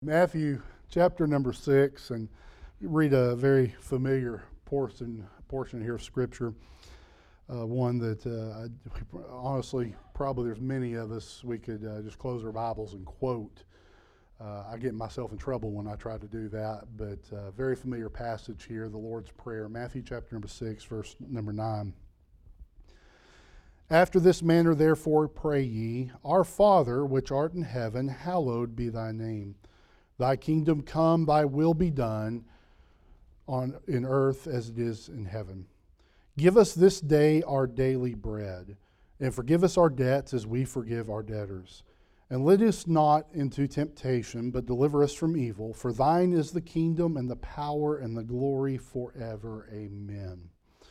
Matthew chapter number 6, and read a very familiar portion here of Scripture. One that honestly, probably there's many of us, we could just close our Bibles and quote. I get myself in trouble when I try to do that, but very familiar passage here, the Lord's Prayer, Matthew chapter number 6, verse number 9. After this manner, therefore, pray ye, Our Father, which art in heaven, hallowed be thy name. Thy kingdom come, thy will be done in earth as it is in heaven. Give us this day our daily bread, and forgive us our debts as we forgive our debtors. And lead us not into temptation, but deliver us from evil. For thine is the kingdom and the power and the glory forever. Amen.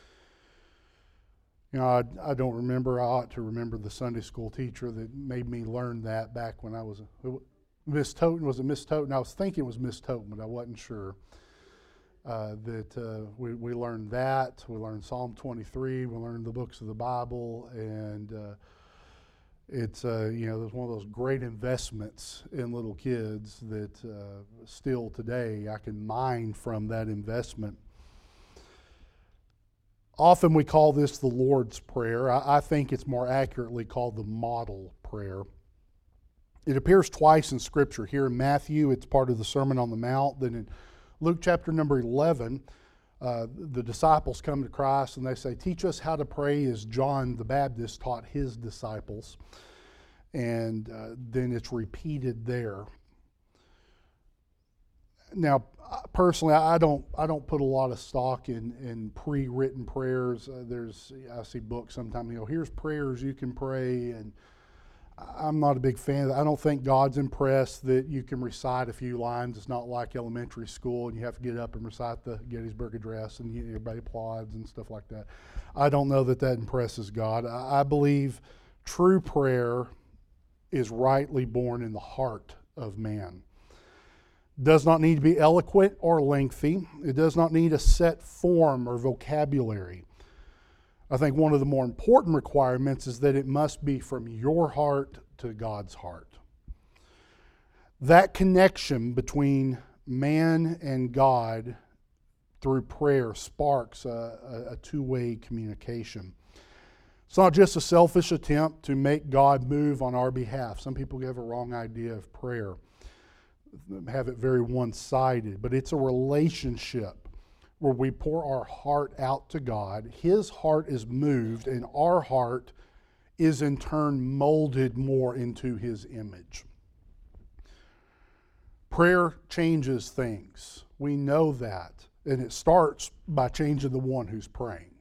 You know, I don't remember. I ought to remember the Sunday school teacher that made me learn that back when I was Miss Toten. Was it Miss Toten? I was thinking it was Miss Toten, but I wasn't sure. We learned that. We learned Psalm 23. We learned the books of the Bible, and it's there's one of those great investments in little kids that still today I can mine from that investment. Often we call this the Lord's Prayer. I think it's more accurately called the model prayer. It appears twice in Scripture. Here in Matthew, it's part of the Sermon on the Mount. Then in Luke chapter number 11, the disciples come to Christ and they say, teach us how to pray as John the Baptist taught his disciples. And then it's repeated there. Now, personally, I don't put a lot of stock in pre-written prayers. I see books sometimes, here's prayers you can pray, and I'm not a big fan of that. I don't think God's impressed that you can recite a few lines. It's not like elementary school and you have to get up and recite the Gettysburg Address and everybody applauds and stuff like that. I don't know that impresses God. I believe true prayer is rightly born in the heart of man. Does not need to be eloquent or lengthy. It does not need a set form or vocabulary. I think one of the more important requirements is that it must be from your heart to God's heart. That connection between man and God through prayer sparks a two-way communication. It's not just a selfish attempt to make God move on our behalf. Some people have a wrong idea of prayer, have it very one-sided, but it's a relationship where we pour our heart out to God. His heart is moved, and our heart is in turn molded more into His image. Prayer changes things. We know that, and it starts by changing the one who's praying.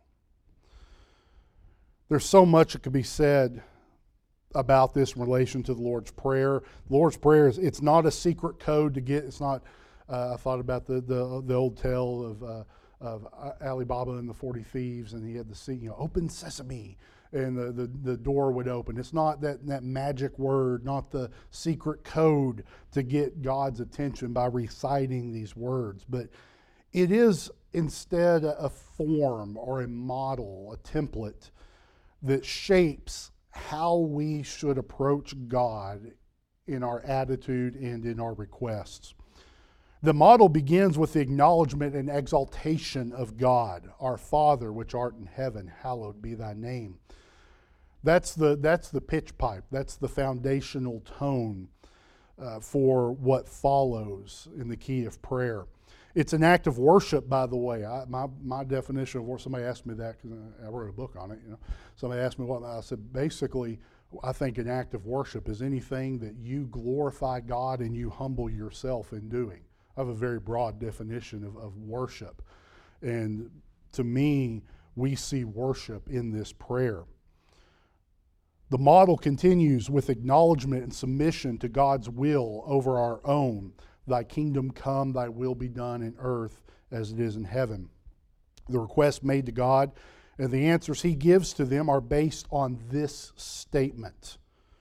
There's so much that could be said about this in relation to the Lord's Prayer. The Lord's Prayer it's not a secret code to get. It's not. I thought about the old tale of Ali Baba and the 40 Thieves, and he had the open sesame, and the door would open. It's not that magic word, not the secret code to get God's attention by reciting these words, but it is instead a form or a model, a template that shapes how we should approach God in our attitude and in our requests. The model begins with the acknowledgement and exaltation of God, our Father, which art in heaven, hallowed be thy name. That's the pitch pipe. That's the foundational tone for what follows in the key of prayer. It's an act of worship, by the way. My definition of worship, somebody asked me that because I wrote a book on it. Somebody asked me what, I said, basically, I think an act of worship is anything that you glorify God and you humble yourself in doing. I have a very broad definition of worship. And to me, we see worship in this prayer. The model continues with acknowledgement and submission to God's will over our own. Thy kingdom come, thy will be done in earth as it is in heaven. The requests made to God and the answers He gives to them are based on this statement.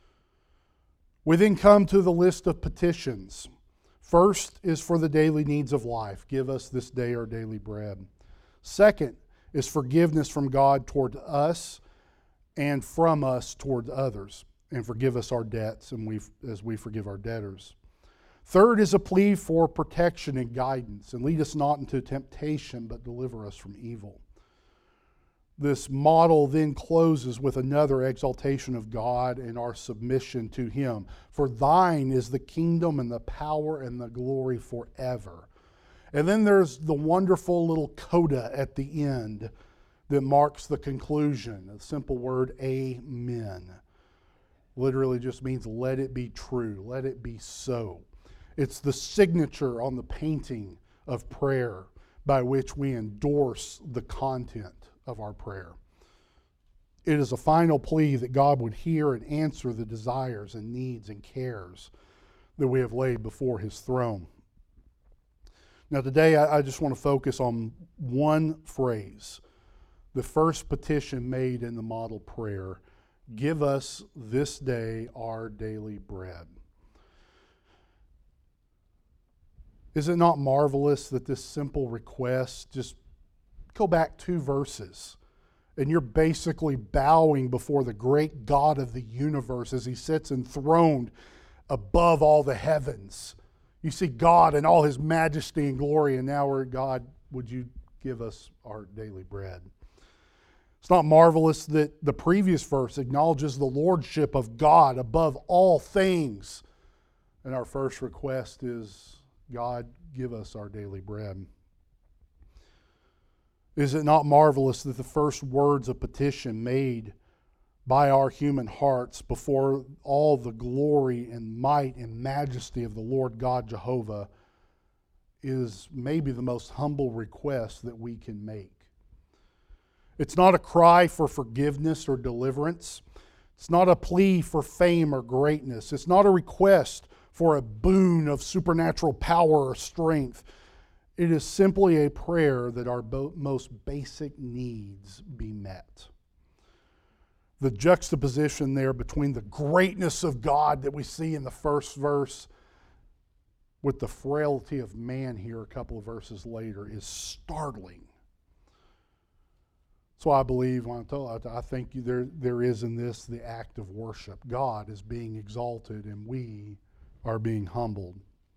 We then come to the list of petitions. First is for the daily needs of life. Give us this day our daily bread. Second is forgiveness from God toward us and from us toward others. And forgive us our debts as we forgive our debtors. Third is a plea for protection and guidance. And lead us not into temptation, but deliver us from evil. This model then closes with another exaltation of God and our submission to Him. For thine is the kingdom and the power and the glory forever. And then there's the wonderful little coda at the end that marks the conclusion. A simple word, amen. Literally just means let it be true, let it be so. It's the signature on the painting of prayer by which we endorse the content of our prayer. It is a final plea that God would hear and answer the desires and needs and cares that we have laid before His throne. Now today I just want to focus on one phrase, the first petition made in the model prayer, give us this day our daily bread. Is it not marvelous that this simple request, just go back 2 verses, and you're basically bowing before the great God of the universe as He sits enthroned above all the heavens. You see God in all His majesty and glory, and now we're, God, would you give us our daily bread? It's not marvelous that the previous verse acknowledges the lordship of God above all things. And our first request is, God, give us our daily bread. Is it not marvelous that the first words of petition made by our human hearts before all the glory and might and majesty of the Lord God Jehovah is maybe the most humble request that we can make? It's not a cry for forgiveness or deliverance. It's not a plea for fame or greatness. It's not a request for a boon of supernatural power or strength. It is simply a prayer that our most basic needs be met. The juxtaposition there between the greatness of God that we see in the first verse with the frailty of man here a couple of verses later is startling. So I believe, I think there is in this the act of worship. God is being exalted and we are being humbled.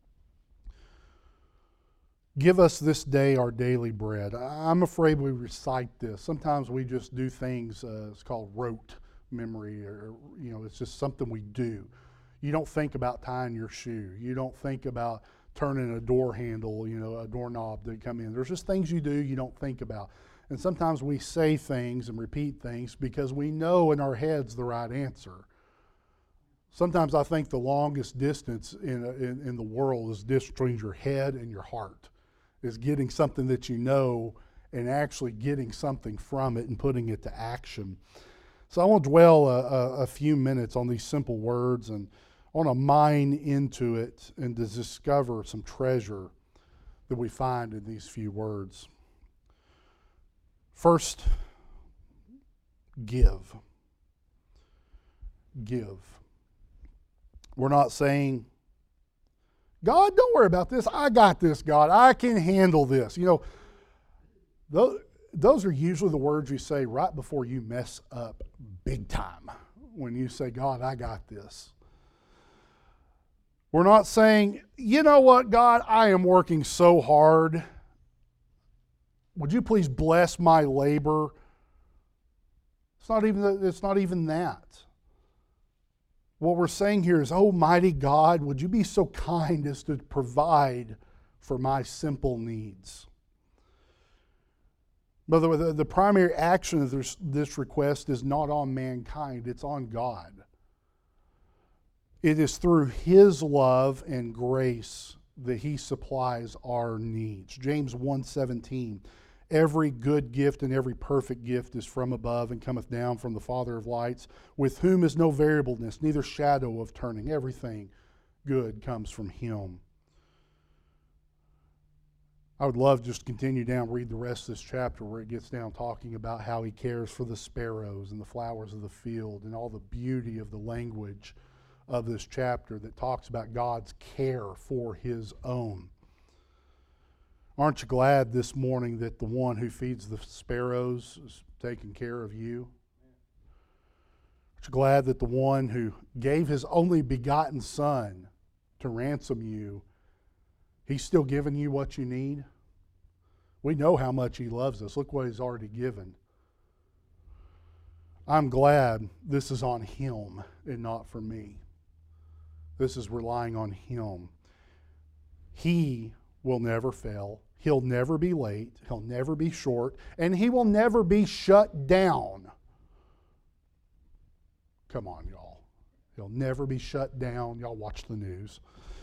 Give us this day our daily bread. I'm afraid we recite this. Sometimes we just do things, it's called rote memory, or it's just something we do. You don't think about tying your shoe. You don't think about turning a door handle, a doorknob to come in. There's just things you do you don't think about. And sometimes we say things and repeat things because we know in our heads the right answer. Sometimes I think the longest distance in the world is distance between your head and your heart, is getting something that you know and actually getting something from it and putting it to action. So I want to dwell a few minutes on these simple words, and I want to mine into it and to discover some treasure that we find in these few words. First, give. Give. We're not saying, God, don't worry about this. I got this, God. I can handle this. Those are usually the words you say right before you mess up big time. When you say, God, I got this. We're not saying, you know what, God, I am working so hard. Would you please bless my labor? It's not even that. What we're saying here is, oh, mighty God, would you be so kind as to provide for my simple needs? But the primary action of this request is not on mankind, it's on God. It is through His love and grace that He supplies our needs. James 1:17, every good gift and every perfect gift is from above and cometh down from the Father of lights, with whom is no variableness, neither shadow of turning. Everything good comes from Him. I would love to just continue down, read the rest of this chapter where it gets down talking about how He cares for the sparrows and the flowers of the field and all the beauty of the language of this chapter that talks about God's care for His own. Aren't you glad this morning that the one who feeds the sparrows is taking care of you? Aren't you glad that the one who gave His only begotten Son to ransom you, He's still giving you what you need. We know how much He loves us. Look what He's already given. I'm glad this is on Him and not for me. This is relying on Him. He will never fail. He'll never be late. He'll never be short. And He will never be shut down. Come on, y'all. He'll never be shut down. Y'all watch the news.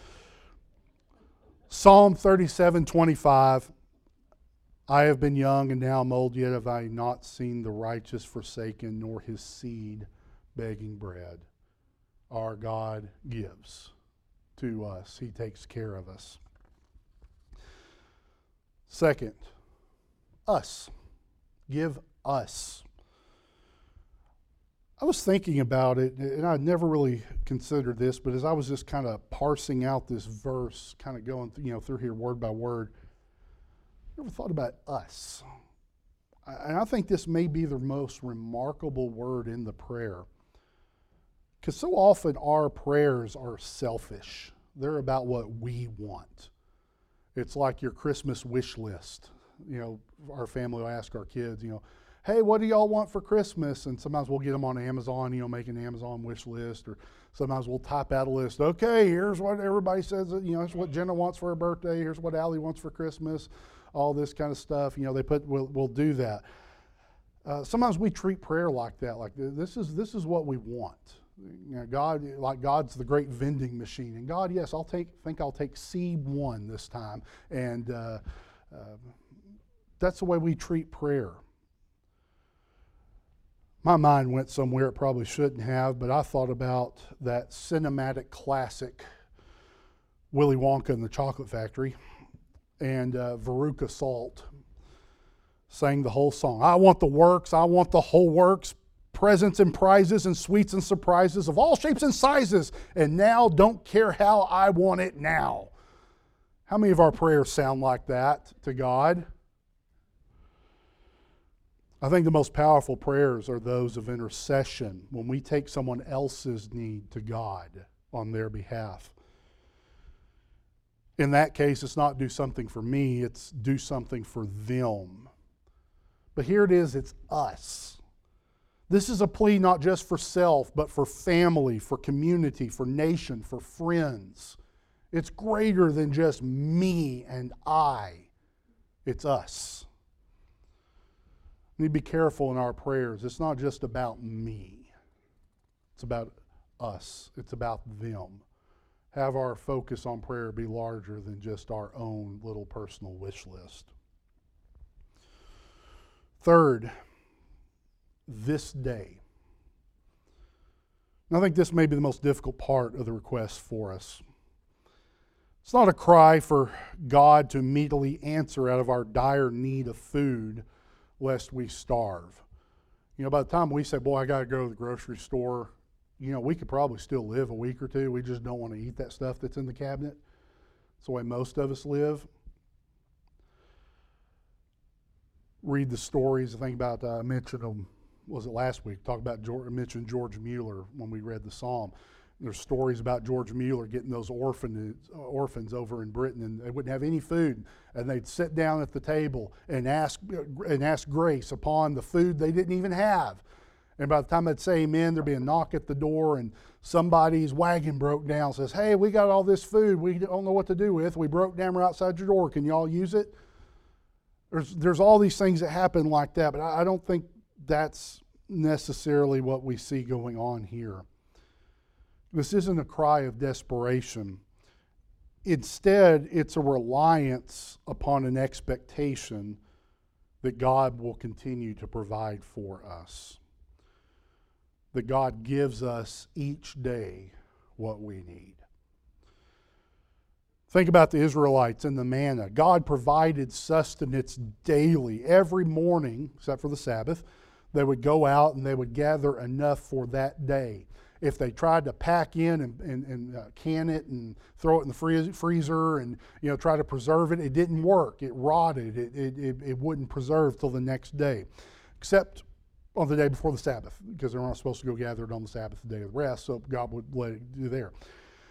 Psalm 37:25. I have been young and now I'm old, yet have I not seen the righteous forsaken, nor his seed begging bread. Our God gives to us. He takes care of us. Second, us. Give us. I was thinking about it, and I'd never really considered this, but as I was just kind of parsing out this verse, kind of going through here word by word, I never thought about us. And I think this may be the most remarkable word in the prayer. Because so often our prayers are selfish. They're about what we want. It's like your Christmas wish list. Our family will ask our kids, hey, what do y'all want for Christmas? And sometimes we'll get them on Amazon, make an Amazon wish list. Or sometimes we'll type out a list. Okay, here's what everybody says, here's what Jenna wants for her birthday. Here's what Allie wants for Christmas. All this kind of stuff. We'll do that. Sometimes we treat prayer like that. Like this is what we want. God's the great vending machine. And God, yes, I'll take seed 1 this time. And that's the way we treat prayer. My mind went somewhere it probably shouldn't have, but I thought about that cinematic classic, Willy Wonka and the Chocolate Factory, and Veruca Salt sang the whole song. I want the works, I want the whole works, presents and prizes and sweets and surprises of all shapes and sizes, and now don't care how, I want it now. How many of our prayers sound like that to God? I think the most powerful prayers are those of intercession, when we take someone else's need to God on their behalf. In that case, it's not do something for me, it's do something for them. But here it is, it's us. This is a plea not just for self, but for family, for community, for nation, for friends. It's greater than just me and I. It's us. We need to be careful in our prayers. It's not just about me. It's about us. It's about them. Have our focus on prayer be larger than just our own little personal wish list. Third, this day. And I think this may be the most difficult part of the request for us. It's not a cry for God to immediately answer out of our dire need of food, lest we starve. By the time we say, boy, I got to go to the grocery store, we could probably still live a week or two. We just don't want to eat that stuff that's in the cabinet. It's the way most of us live. Read the stories. I think about, I mentioned them, was it last week? I mentioned George Mueller when we read the Psalm. There's stories about George Mueller getting those orphans over in Britain, and they wouldn't have any food, and they'd sit down at the table and ask grace upon the food they didn't even have. And by the time they'd say amen, there'd be a knock at the door, and somebody's wagon broke down, says, hey, we got all this food we don't know what to do with. We broke down right outside your door. Can you all use it? There's all these things that happen like that, but I don't think that's necessarily what we see going on here. This isn't a cry of desperation. Instead, it's a reliance upon an expectation that God will continue to provide for us. That God gives us each day what we need. Think about the Israelites and the manna. God provided sustenance daily. Every morning, except for the Sabbath, they would go out and they would gather enough for that day. If they tried to pack in and can it and throw it in the freezer and try to preserve it, it didn't work. It rotted. It wouldn't preserve till the next day, except on the day before the Sabbath, because they're not supposed to go gather it on the Sabbath, the day of rest, so God would let it do there.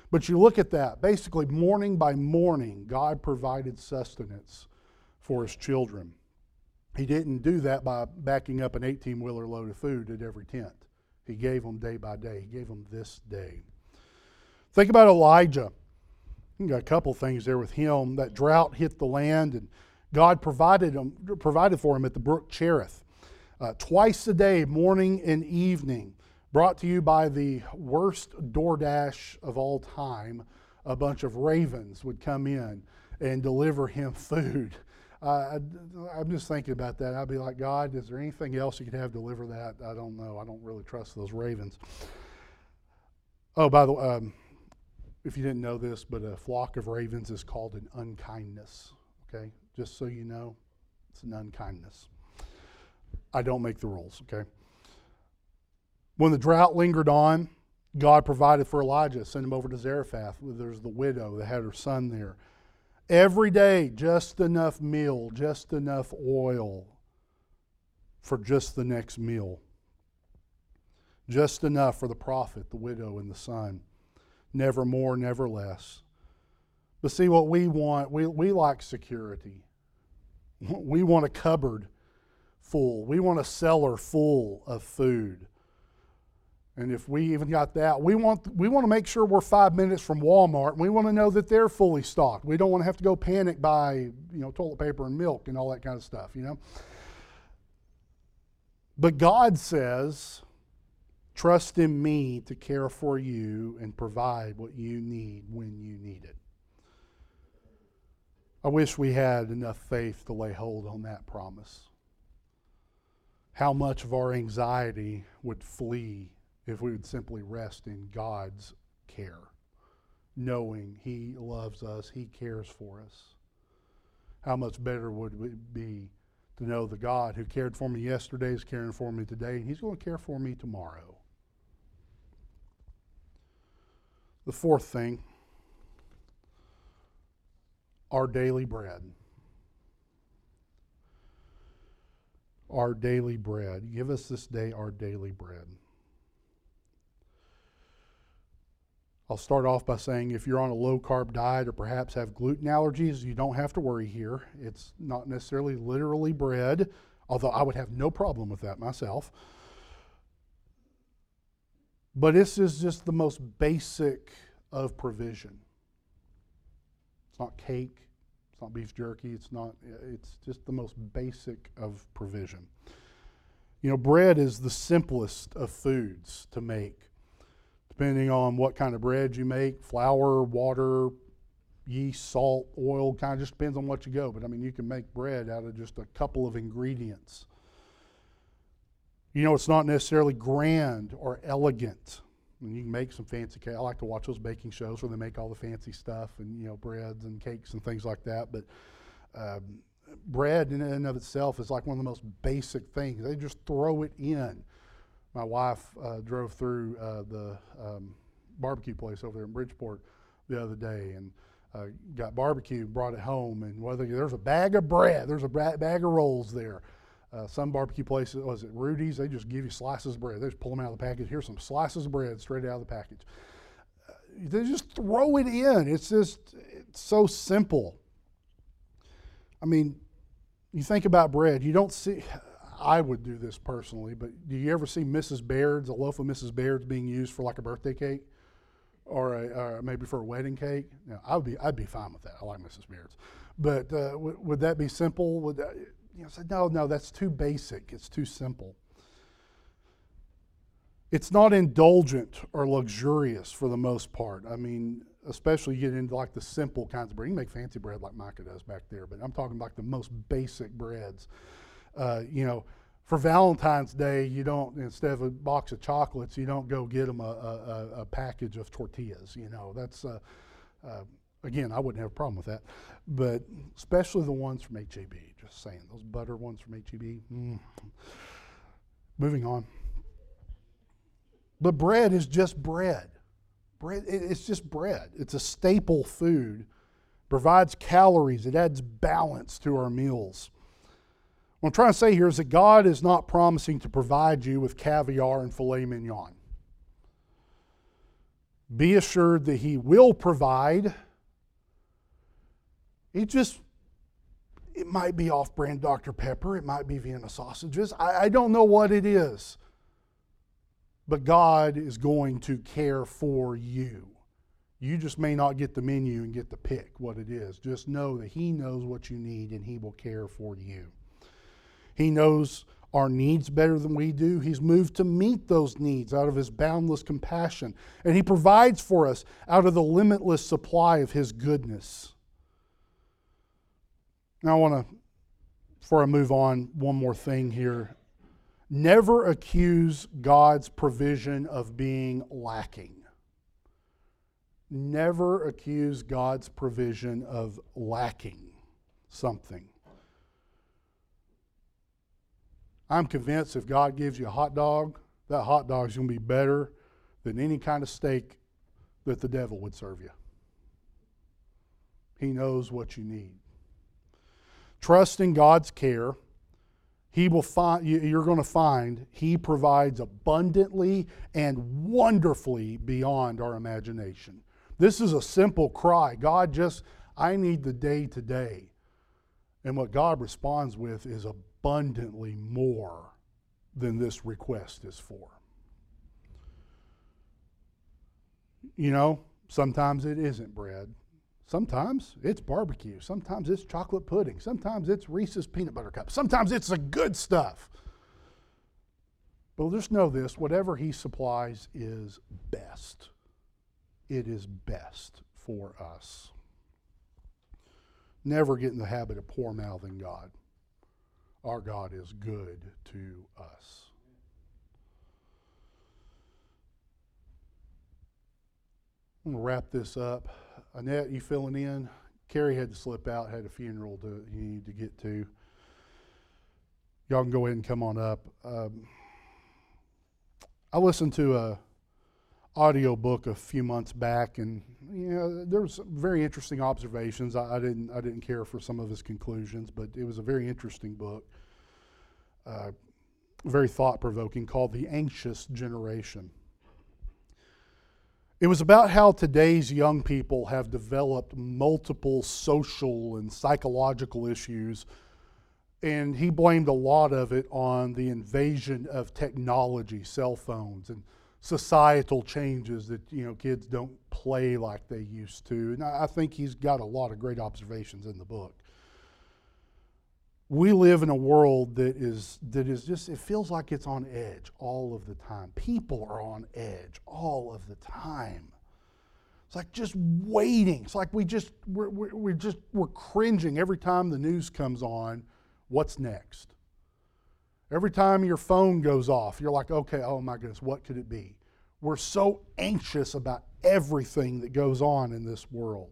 But you look at that, basically morning by morning, God provided sustenance for his children. He didn't do that by backing up an 18-wheeler load of food at every tent. He gave them day by day. He gave them this day. Think about Elijah. You got a couple things there with him. That drought hit the land, and God provided for him at the brook Cherith. Twice a day, morning and evening, brought to you by the worst DoorDash of all time. A bunch of ravens would come in and deliver him food. I'm just thinking about that. I'd be like, God, is there anything else you could have deliver that? I don't know. I don't really trust those ravens. Oh, by the way, if you didn't know this, but a flock of ravens is called an unkindness. Okay? Just so you know, it's an unkindness. I don't make the rules, okay? When the drought lingered on, God provided for Elijah, sent him over to Zarephath. There's the widow that had her son there. Every day, just enough meal, just enough oil for just the next meal. Just enough for the prophet, the widow, and the son. Never more, never less. But see, what we want, we like security. We want a cupboard full. We want a cellar full of food. And if we even got that, we want to make sure we're 5 minutes from Walmart. And we want to know that they're fully stocked. We don't want to have to go panic buy, toilet paper and milk and all that kind of stuff, But God says, trust in me to care for you and provide what you need when you need it. I wish we had enough faith to lay hold on that promise. How much of our anxiety would flee if we would simply rest in God's care, knowing He loves us, He cares for us. How much better would it be to know the God who cared for me yesterday is caring for me today, and He's going to care for me tomorrow. The fourth thing, our daily bread. Our daily bread. Give us this day our daily bread. I'll start off by saying if you're on a low-carb diet or perhaps have gluten allergies, you don't have to worry here. It's not necessarily literally bread, although I would have no problem with that myself. But this is just the most basic of provision. It's not cake. It's not beef jerky. It's just the most basic of provision. Bread is the simplest of foods to make. Depending on what kind of bread you make, flour, water, yeast, salt, oil, kind of just depends on what you go. But you can make bread out of just a couple of ingredients. It's not necessarily grand or elegant. You can make some fancy cake. I like to watch those baking shows where they make all the fancy stuff and, breads and cakes and things like that. But bread in and of itself is like one of the most basic things. They just throw it in. My wife drove through the barbecue place over there in Bridgeport the other day and got barbecue, brought it home, and there's a bag of bread, there's a bag of rolls there. Some barbecue places, was it Rudy's? They just give you slices of bread. They just pull them out of the package. Here's some slices of bread straight out of the package. They just throw it in. It's so simple. You think about bread. You don't see, I would do this personally, but do you ever see Mrs. Baird's, a loaf of Mrs. Baird's being used for like a birthday cake or maybe for a wedding cake? No, I'd be fine with that. I like Mrs. Baird's. But would that be simple? Would that, say, no, that's too basic. It's too simple. It's not indulgent or luxurious for the most part. Especially you get into like the simple kinds of bread. You can make fancy bread like Micah does back there, but I'm talking like the most basic breads. For Valentine's Day, you don't, instead of a box of chocolates, you don't go get them a package of tortillas. That's, again, I wouldn't have a problem with that. But especially the ones from H-E-B, just saying, those butter ones from H-E-B. Moving on. But bread is just bread. It's just bread. It's a staple food. Provides calories. It adds balance to our meals. What I'm trying to say here is that God is not promising to provide you with caviar and filet mignon. Be assured that He will provide. It might be off-brand Dr. Pepper. It might be Vienna sausages. I don't know what it is. But God is going to care for you. You just may not get the menu and get to pick what it is. Just know that He knows what you need and He will care for you. He knows our needs better than we do. He's moved to meet those needs out of His boundless compassion. And He provides for us out of the limitless supply of His goodness. Now I want to, before I move on, one more thing here. Never accuse God's provision of being lacking. Never accuse God's provision of lacking something. I'm convinced if God gives you a hot dog, that hot dog is going to be better than any kind of steak that the devil would serve you. He knows what you need. Trust in God's care. He will find, you're going to find He provides abundantly and wonderfully beyond our imagination. This is a simple cry. God, I need the day to day. And what God responds with is abundantly more than this request is for. You know, sometimes it isn't bread. Sometimes it's barbecue. Sometimes it's chocolate pudding. Sometimes it's Reese's peanut butter cups. Sometimes it's the good stuff. But just know this, whatever He supplies is best. It is best for us. Never get in the habit of poor-mouthing God. Our God is good to us. I'm going to wrap this up. Annette, you filling in? Carrie had to slip out, had a funeral he needed to get to. Y'all can go ahead and come on up. I listened to a audio book a few months back, and there was some very interesting observations. I didn't care for some of his conclusions, but it was a very interesting book, very thought-provoking, called The Anxious Generation. It was about how today's young people have developed multiple social and psychological issues, and he blamed a lot of it on the invasion of technology, cell phones, and societal changes that kids don't play like they used to. And I think he's got a lot of great observations in the book. We live in a world that is just, it feels like it's on edge all of the time. People are on edge all of the time. It's like just waiting. It's like we're cringing every time the news comes on. What's next? Every time your phone goes off, you're like, okay, oh my goodness, what could it be? We're so anxious about everything that goes on in this world.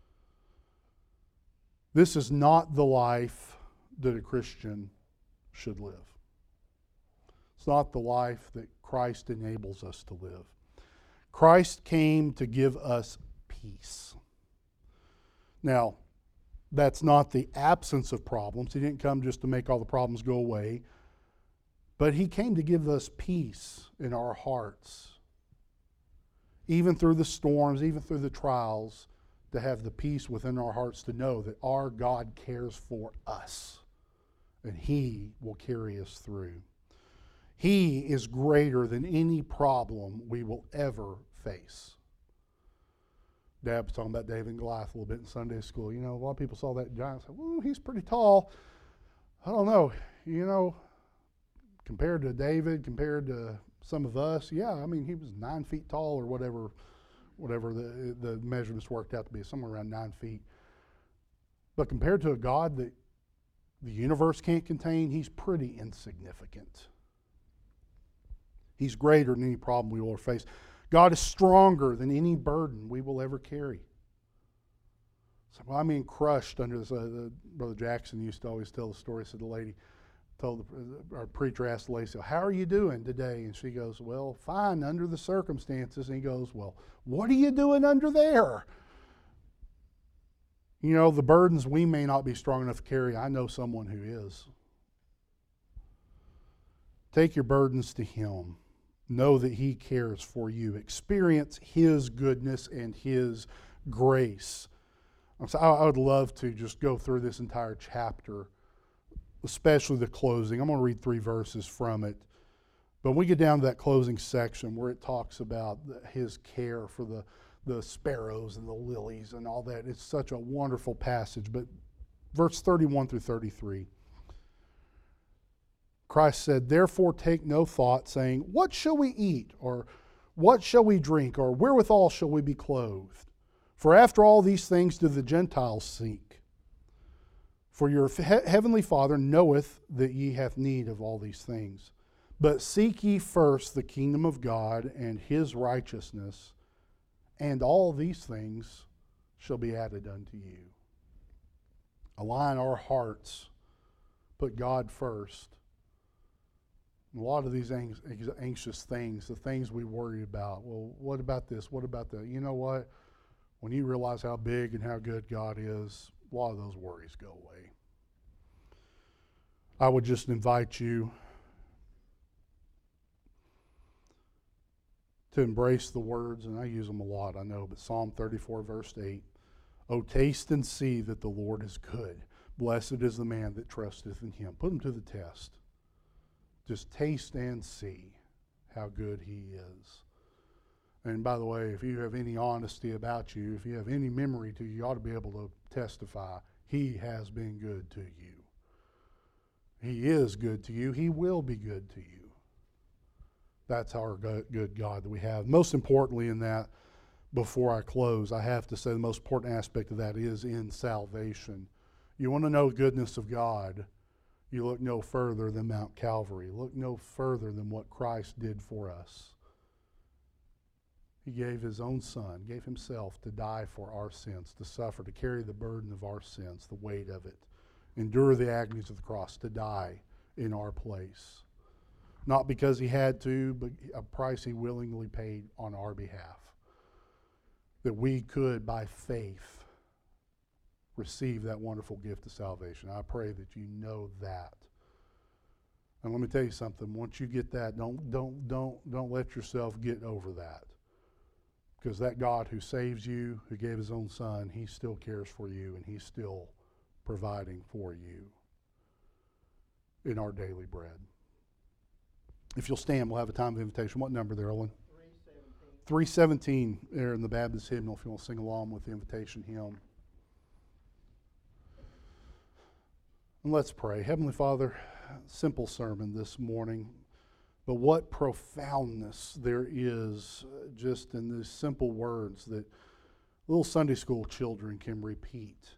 This is not the life that a Christian should live. It's not the life that Christ enables us to live. Christ came to give us peace. Now, that's not the absence of problems. He didn't come just to make all the problems go away. But He came to give us peace in our hearts. Even through the storms, even through the trials, to have the peace within our hearts to know that our God cares for us. And He will carry us through. He is greater than any problem we will ever face. Dad was talking about David and Goliath a little bit in Sunday school. A lot of people saw that giant and said, well, he's pretty tall. I don't know. Compared to David, compared to some of us, he was 9 feet tall or whatever the measurements worked out to be, somewhere around 9 feet. But compared to a God that the universe can't contain, He's pretty insignificant. He's greater than any problem we will ever face. God is stronger than any burden we will ever carry. So, crushed under this. Brother Jackson used to always tell the story. Said the lady told our preacher asked the lady, so, how are you doing today? And she goes, well, fine under the circumstances. And he goes, well, what are you doing under there? The burdens we may not be strong enough to carry, I know someone who is. Take your burdens to Him. Know that He cares for you. Experience His goodness and His grace. So I would love to just go through this entire chapter, especially the closing. I'm going to read 3 verses from it. But when we get down to that closing section where it talks about His care for the sparrows and the lilies and all that, it's such a wonderful passage. But verse 31 through 33. Christ said, "Therefore take no thought, saying, what shall we eat? Or what shall we drink? Or wherewithal shall we be clothed? For after all these things do the Gentiles seek. For your heavenly Father knoweth that ye have need of all these things. But seek ye first the kingdom of God and His righteousness, and all these things shall be added unto you." Align our hearts, put God first. A lot of these anxious things, the things we worry about, well, what about this? What about that? You know what? When you realize how big and how good God is, a lot of those worries go away. I would just invite you to embrace the words, and I use them a lot, I know, but Psalm 34, verse 8, "O taste and see that the Lord is good. Blessed is the man that trusteth in Him." Put them to the test. Just taste and see how good He is. And by the way, if you have any honesty about you, if you have any memory to you, you ought to be able to testify, He has been good to you. He is good to you. He will be good to you. That's our good God that we have. Most importantly in that, before I close, I have to say the most important aspect of that is in salvation. You want to know the goodness of God, you look no further than Mount Calvary. Look no further than what Christ did for us. He gave His own Son, gave Himself to die for our sins, to suffer, to carry the burden of our sins, the weight of it, endure the agonies of the cross, to die in our place. Not because He had to, but a price He willingly paid on our behalf. That we could, by faith, receive that wonderful gift of salvation. I pray that you know that. And let me tell you something. Once you get that, don't let yourself get over that. Because that God who saves you, who gave His own Son, He still cares for you, and He's still providing for you in our daily bread. If you'll stand, we'll have a time of invitation. What number there, Owen? 317 there in the Baptist hymnal, if you want to sing along with the invitation hymn. And let's pray. Heavenly Father, simple sermon this morning, but what profoundness there is just in these simple words that little Sunday school children can repeat.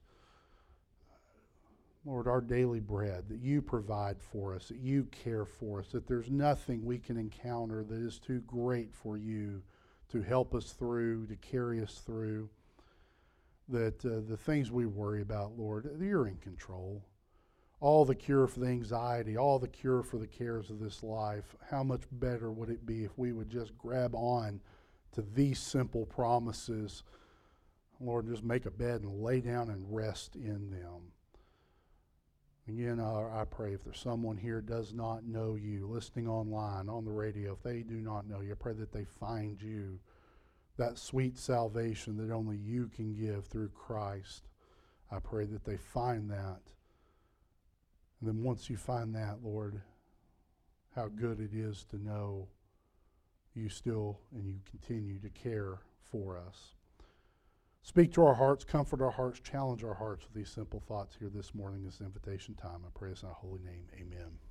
Lord, our daily bread that You provide for us, that You care for us, that there's nothing we can encounter that is too great for You to help us through, to carry us through, that the things we worry about, Lord, You're in control. All the cure for the anxiety, all the cure for the cares of this life, how much better would it be if we would just grab on to these simple promises, Lord, just make a bed and lay down and rest in them. Again, I pray if there's someone here does not know You, listening online, on the radio, if they do not know You, I pray that they find You, that sweet salvation that only You can give through Christ. I pray that they find that. And then once you find that, Lord, how good it is to know You still and You continue to care for us. Speak to our hearts, comfort our hearts, challenge our hearts with these simple thoughts here this morning, this invitation time. I pray this in Thy holy name. Amen.